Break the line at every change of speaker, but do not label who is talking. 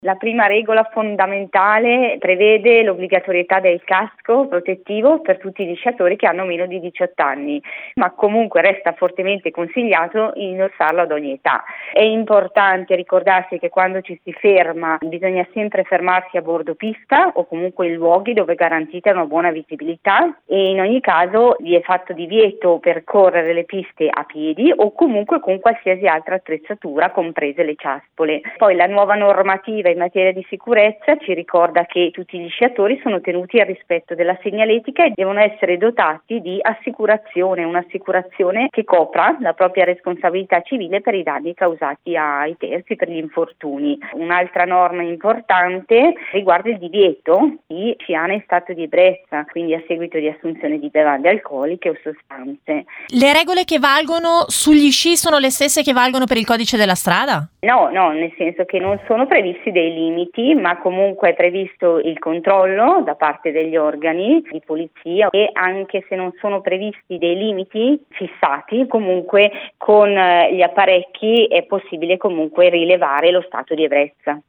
La prima regola fondamentale prevede l'obbligatorietà del casco protettivo per tutti gli sciatori che hanno meno di 18 anni, ma comunque resta fortemente consigliato indossarlo ad ogni età. È importante ricordarsi che quando ci si ferma bisogna sempre fermarsi a bordo pista o comunque in luoghi dove è garantita una buona visibilità e in ogni caso vi è fatto divieto percorrere le piste a piedi o comunque con qualsiasi altra attrezzatura, comprese le ciaspole. Poi la nuova normativa in materia di sicurezza ci ricorda che tutti gli sciatori sono tenuti al rispetto della segnaletica e devono essere dotati di un'assicurazione che copra la propria responsabilità civile per i danni causati ai terzi, per gli infortuni. Un'altra norma importante riguarda il divieto di sciare in stato di ebbrezza, quindi a seguito di assunzione di bevande alcoliche o sostanze.
Le regole che valgono sugli sci sono le stesse che valgono per il codice della strada?
No, nel senso che non sono previsti dei limiti, ma comunque è previsto il controllo da parte degli organi di polizia e anche se non sono previsti dei limiti fissati, comunque con gli apparecchi è possibile comunque rilevare lo stato di ebbrezza.